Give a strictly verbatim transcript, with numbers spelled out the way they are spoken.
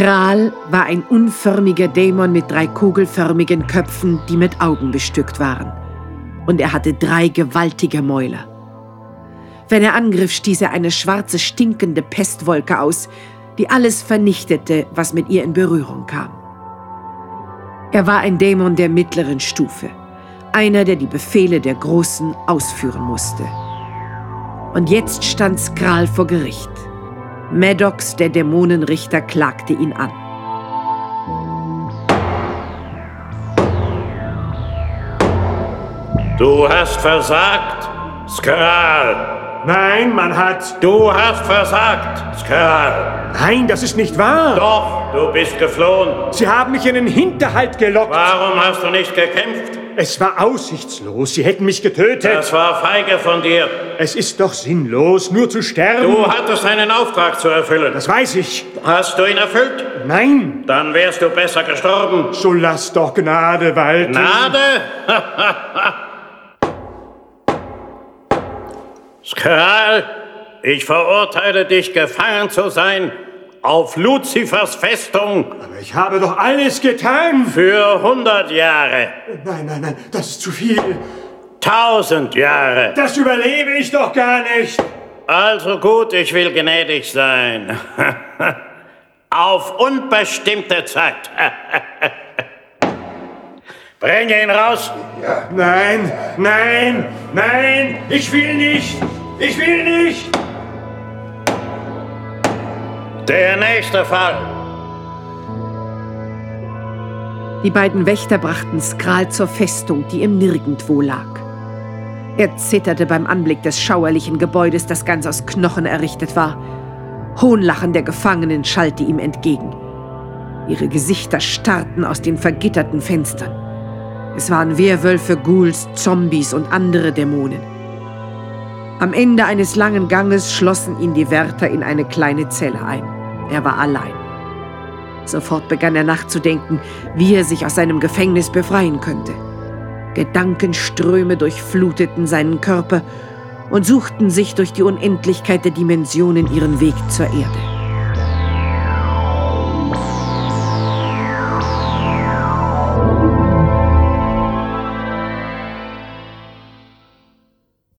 Skral war ein unförmiger Dämon mit drei kugelförmigen Köpfen, die mit Augen bestückt waren. Und er hatte drei gewaltige Mäuler. Wenn er angriff, stieß er eine schwarze, stinkende Pestwolke aus, die alles vernichtete, was mit ihr in Berührung kam. Er war ein Dämon der mittleren Stufe, einer, der die Befehle der Großen ausführen musste. Und jetzt stand Skral vor Gericht. Maddox, der Dämonenrichter, klagte ihn an. Du hast versagt, Skral. Nein, man hat... Du hast versagt, Skral. Nein, das ist nicht wahr. Doch, du bist geflohen. Sie haben mich in den Hinterhalt gelockt. Warum hast du nicht gekämpft? Es war aussichtslos. Sie hätten mich getötet. Das war feige von dir. Es ist doch sinnlos, nur zu sterben. Du hattest einen Auftrag zu erfüllen. Das weiß ich. Hast du ihn erfüllt? Nein. Dann wärst du besser gestorben. So lass doch Gnade walten. Gnade? Skral, ich verurteile dich, gefangen zu sein auf Luzifers Festung. Aber ich habe doch alles getan. Für hundert Jahre. Nein, nein, nein, das ist zu viel. Tausend Jahre. Das überlebe ich doch gar nicht. Also gut, ich will gnädig sein. Auf unbestimmte Zeit. Bring ihn raus. Ja. Nein, nein, nein, ich will nicht. Ich will nicht. Der nächste Fall. Die beiden Wächter brachten Skral zur Festung, die im Nirgendwo lag. Er zitterte beim Anblick des schauerlichen Gebäudes, das ganz aus Knochen errichtet war. Hohnlachen der Gefangenen schallte ihm entgegen. Ihre Gesichter starrten aus den vergitterten Fenstern. Es waren Werwölfe, Ghouls, Zombies und andere Dämonen. Am Ende eines langen Ganges schlossen ihn die Wärter in eine kleine Zelle ein. Er war allein. Sofort begann er nachzudenken, wie er sich aus seinem Gefängnis befreien könnte. Gedankenströme durchfluteten seinen Körper und suchten sich durch die Unendlichkeit der Dimensionen ihren Weg zur Erde.